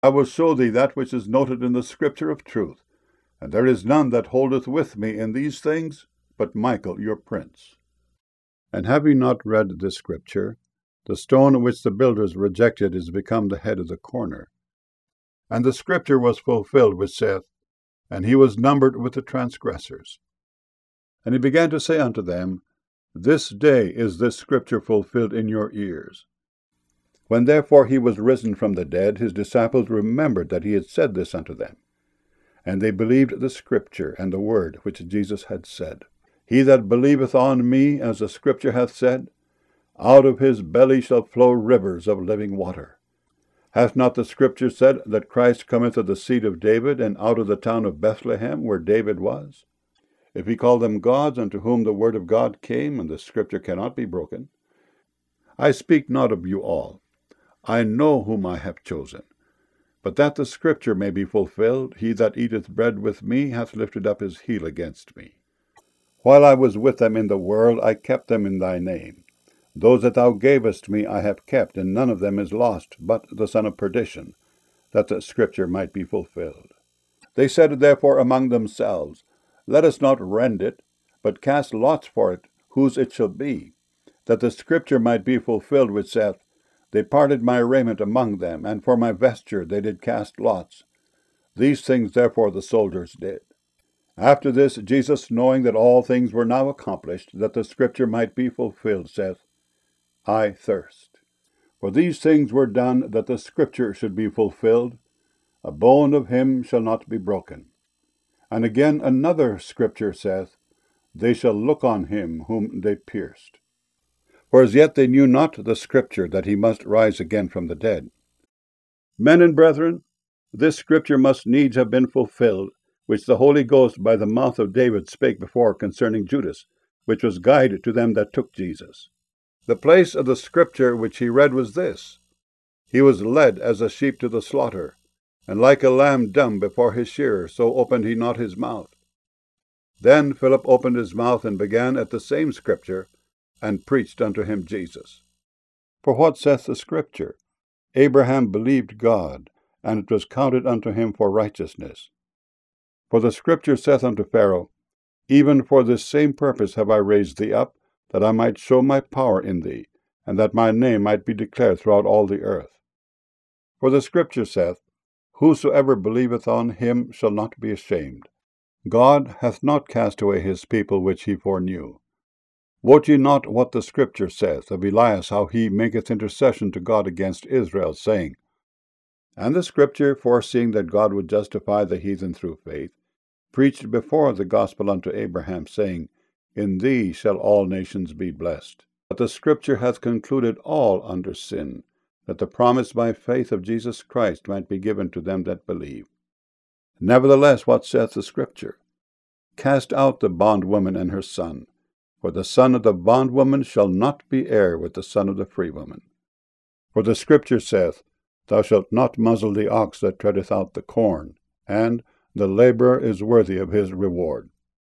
I will show thee that which is noted in the scripture of truth, and there is none that holdeth with me in these things, but Michael your prince. And have ye not read this scripture? The stone which the builders rejected is become the head of the corner. And the scripture was fulfilled which saith, And he was numbered with the transgressors. And he began to say unto them, This day is this scripture fulfilled in your ears. When therefore he was risen from the dead, his disciples remembered that he had said this unto them. And they believed the scripture and the word which Jesus had said. He that believeth on me, as the scripture hath said, out of his belly shall flow rivers of living water. Hath not the scripture said that Christ cometh of the seed of David, and out of the town of Bethlehem, where David was? If he call them gods, unto whom the word of God came, and the scripture cannot be broken. I speak not of you all. I know whom I have chosen. But that the scripture may be fulfilled, he that eateth bread with me hath lifted up his heel against me. While I was with them in the world, I kept them in thy name. Those that thou gavest me I have kept, and none of them is lost, but the son of perdition, that the scripture might be fulfilled. They said therefore among themselves, Let us not rend it, but cast lots for it, whose it shall be, that the scripture might be fulfilled which saith, They parted my raiment among them, and for my vesture they did cast lots. These things therefore the soldiers did. After this Jesus, knowing that all things were now accomplished, that the scripture might be fulfilled, saith, I thirst. For these things were done, that the scripture should be fulfilled, A bone of him shall not be broken. And again another scripture saith, They shall look on him whom they pierced. For as yet they knew not the scripture, that he must rise again from the dead. Men and brethren, this scripture must needs have been fulfilled, which the Holy Ghost by the mouth of David spake before concerning Judas, which was guide to them that took Jesus. The place of the scripture which he read was this, He was led as a sheep to the slaughter, and like a lamb dumb before his shearer, so opened he not his mouth. Then Philip opened his mouth, and began at the same scripture, and preached unto him Jesus. For what saith the scripture? Abraham believed God, and it was counted unto him for righteousness. For the scripture saith unto Pharaoh, Even for this same purpose have I raised thee up, that I might show my power in thee, and that my name might be declared throughout all the earth. For the scripture saith, Whosoever believeth on him shall not be ashamed. God hath not cast away his people which he foreknew. Wot ye not what the scripture saith of Elias, how he maketh intercession to God against Israel, saying, And the scripture, foreseeing that God would justify the heathen through faith, preached before the gospel unto Abraham, saying, In thee shall all nations be blessed. But the scripture hath concluded all under sin, that the promise by faith of Jesus Christ might be given to them that believe. Nevertheless, what saith the scripture? Cast out the bondwoman and her son, for the son of the bondwoman shall not be heir with the son of the free woman. For the scripture saith, Thou shalt not muzzle the ox that treadeth out the corn, and the laborer is worthy of his reward.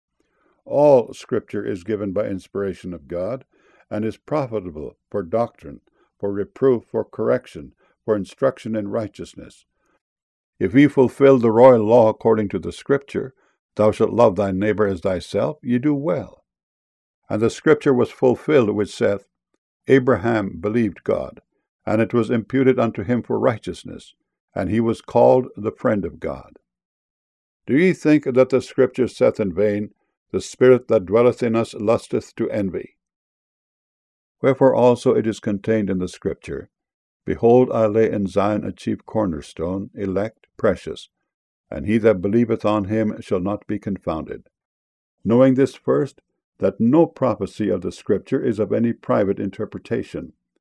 All scripture is given by inspiration of God, and is profitable for doctrine, for reproof, for correction, for instruction in righteousness. If ye fulfill the royal law according to the scripture, Thou shalt love thy neighbor as thyself, ye do well. And the scripture was fulfilled which saith, Abraham believed God, and it was imputed unto him for righteousness, and he was called the friend of God. Do ye think that the scripture saith in vain, The spirit that dwelleth in us lusteth to envy? Wherefore also it is contained in the scripture, Behold, I lay in Zion a chief cornerstone, elect, precious, and he that believeth on him shall not be confounded. Knowing this first, that no prophecy of the scripture is of any private interpretation.